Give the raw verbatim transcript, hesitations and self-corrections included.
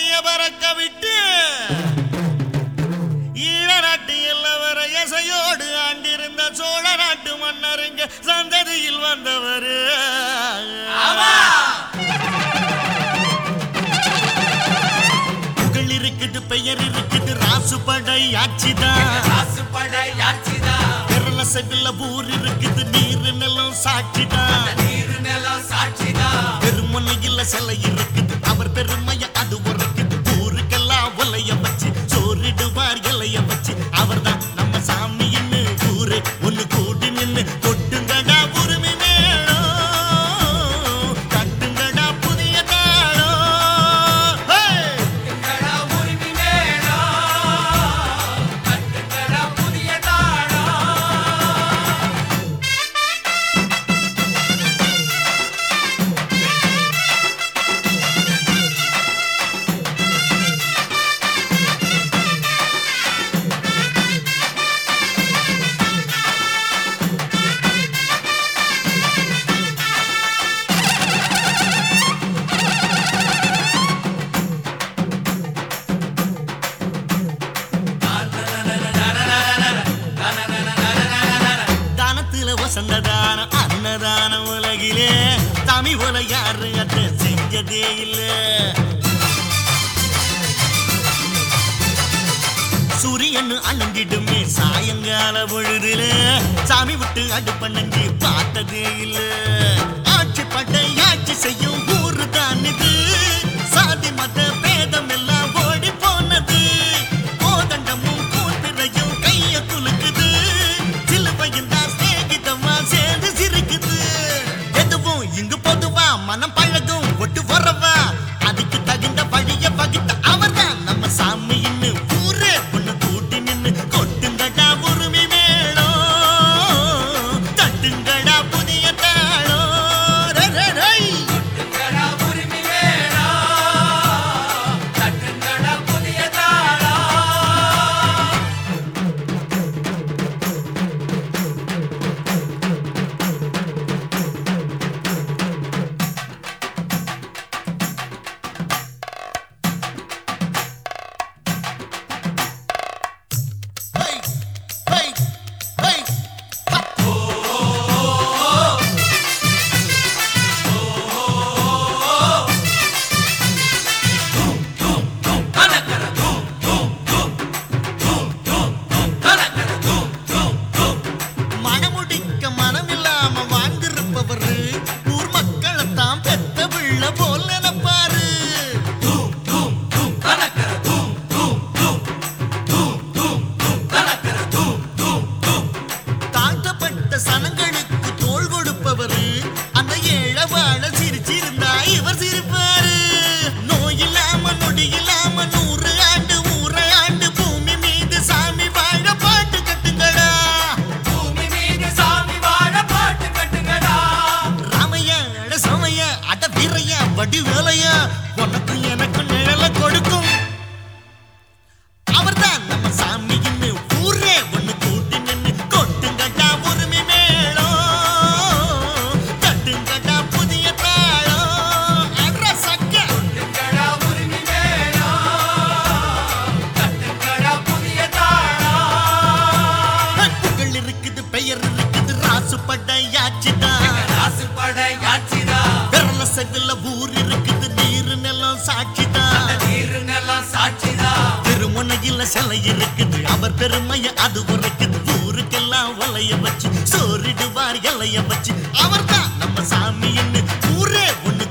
கொடிய பறக்க விட்டு ஈழ நாட்டு எல்லவரை இசையோடு ஆண்டிருந்த சோழ நாட்டு மன்னருங்க சந்ததியில் வந்தவர். புகழ் இருக்குது, பெயர் இருக்குது, ராசுபடை ஆட்சிதான். விரல செவில ஊர் இருக்குது, நீரு நிலம் சாட்சிதான். பெருமனையில் சிலை இருக்குது, அவர் பெருமைய அது உரைக்குது. ஊருக்கெல்லாம் ஒலைய வச்சு சோறிடுவார் இலைய வச்சு. அவர் தான் நம்ம சாமின்னு ஊரு ஒண்ணு கூடி நின்று கொட்டுங்கடா உரிமை மேளம், கட்டுங்கடா புதிய தாளம். வசந்ததான அன்னதான உலகிலே தமிழ் போல யாரு அதை செஞ்சதே இல்ல. சூரியன் அலங்கிடுமே சாயங்கால பொழுதுல சாமி விட்டு அடுப்பண்ணி பார்த்ததே இல்ல. ஆட்சி பட்டை ஆட்சி செய்யும் ஊரு தான் இது. சாதி மத பேதம் எல்லாம் ஓடி போனது. கோதண்டமும் கூத்திரையும் கைய குலுக்குது. சிலுவையும் தான் சேர்ந்து சிரிக்குது. எதுவும் இங்கு பொதுவா மனம் பழகும் ஒட்டு வரவா. அதுக்கு தகுந்த வழிய வகித்த அவர் தான் நம்ம சாமின்னு ஊரே ஒண்ணு கூட்டி நின்னு கொட்டுங்கடா உரிமை மேளம், தட்டுங்கடா புதிய தாளம். வடி வேலையா உனக்கு எனக்கு நிழல கொடுக்கும். அவர் தான் நம்ம சாமின்னு ஊரே ஒண்ணு கூட்டி நின்னு கொட்டுங்கடா உரிமை மேளம், தட்டுங்கடா புதிய தாளம். அட்ரா சக்க புகழ் இருக்குது, பெயர் இருக்குது, ராசுபடை ஆட்சிதான். விரல செவில ஊர் இருக்குது, நீரு நிலம் சாட்சிதான். திருமுனையில் சிலை இருக்குது, அவர் பெருமைய அது உரைக்குது. ஊருக்கெல்லாம் ஒலைய வச்சு சோறிடுவார் இலைய வச்சு. அவர் தான் நம்ம சாமின்னு ஊரே ஒண்ணு